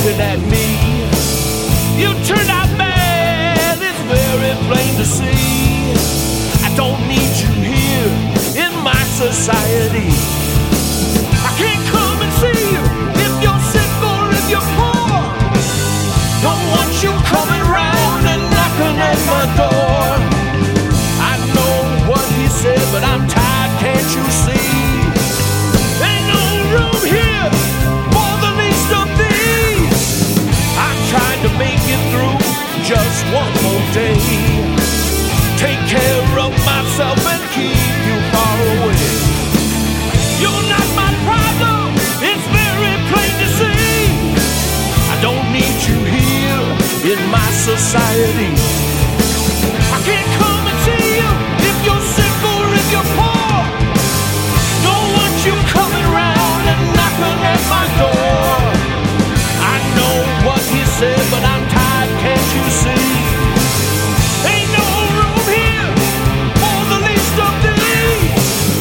looking at me. You turned out bad, it's very plain to see. I don't need you here in my society. I can't come and see you if you're sick or if you're poor. Don't want you coming round and knocking at my door. I know what he said, but I'm tired, can't you see? Ain't no room here for the least of these. I'm trying to make it through just one more day. Take care of myself and keep you far away. You're not my problem, it's very plain to see. I don't need you here in my society. I can't come and see you if you're sick or if you're poor. Don't want you coming round and knocking at my door. I know what he said, but I'm tired, can't you see? Ain't no room here for the least of these.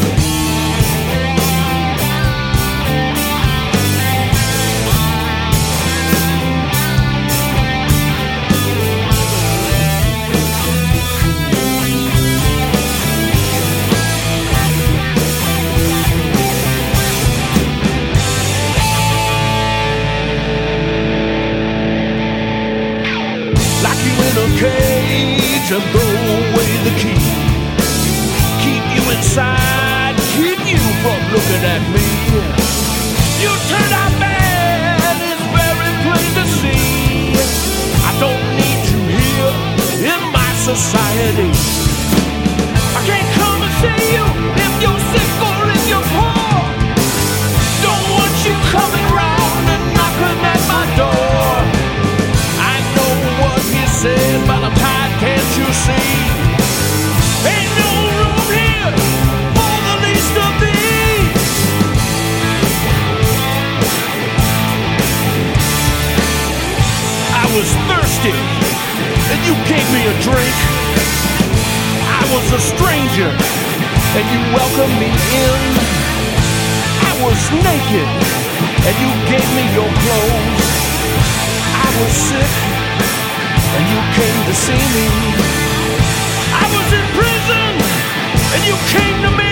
Cage and throw away the key. Keep you inside, keep you from looking at me. You turned out bad, it's very plain to see. I don't need you here in my society. I can't come and see you if you're sick or if you're poor. Don't want you coming round and knocking at my door. I know what he said, but I'm tired, can't you see? Ain't no room here for the least of these. I was thirsty, and you gave me a drink. I was a stranger, and you welcomed me in. I was naked, and you gave me your clothes. I was sick, and you came to see me. I was in prison, and you came to me.